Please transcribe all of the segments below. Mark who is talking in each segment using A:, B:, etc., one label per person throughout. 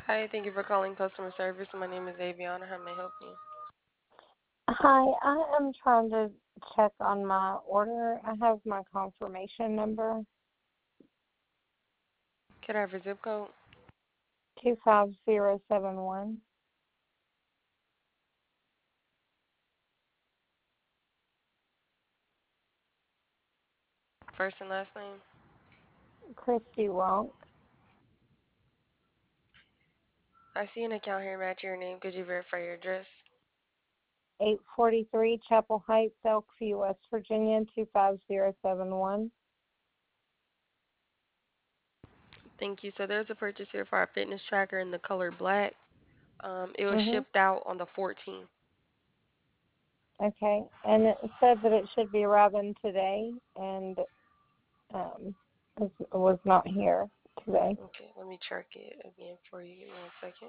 A: Hi, thank you for calling customer service. My name is Aviana. How may I help you?
B: Hi, I am trying to check on my order. I have my confirmation number,
A: Could I have your zip code?
B: 25071.
A: First and last name?
B: Christy Wonk,
A: I see an account here match your name. Could you verify your address?
B: 843 Chapel Heights, Elkview, West Virginia, 25071.
A: Thank you. So there's a purchase here for our fitness tracker in the color black. It was
B: Mm-hmm.
A: shipped out on the 14th.
B: Okay, and it said that it should be arriving today, and it was not here today.
A: Okay, let me check it again for you. Give me 1 second.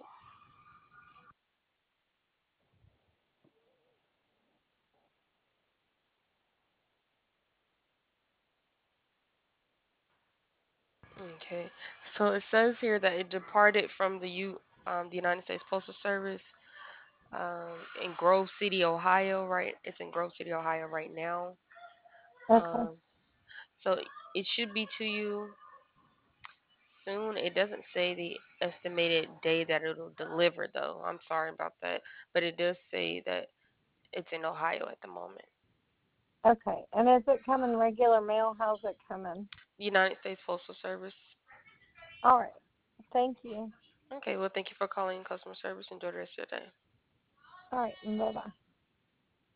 A: Okay, so it says here that it departed from the United States Postal Service, in Grove City, Ohio. Right, it's in Grove City, Ohio right now.
B: Okay,
A: Um, so it should be to you soon. It doesn't say the estimated day that it'll deliver, though. I'm sorry about that, but it does say that it's in Ohio at the moment.
B: okay. And is it coming regular mail? How's it coming?
A: United States Postal Service.
B: All right, thank you.
A: Okay, well, thank you for calling customer service. Enjoy the rest of your day.
B: All right, bye-bye.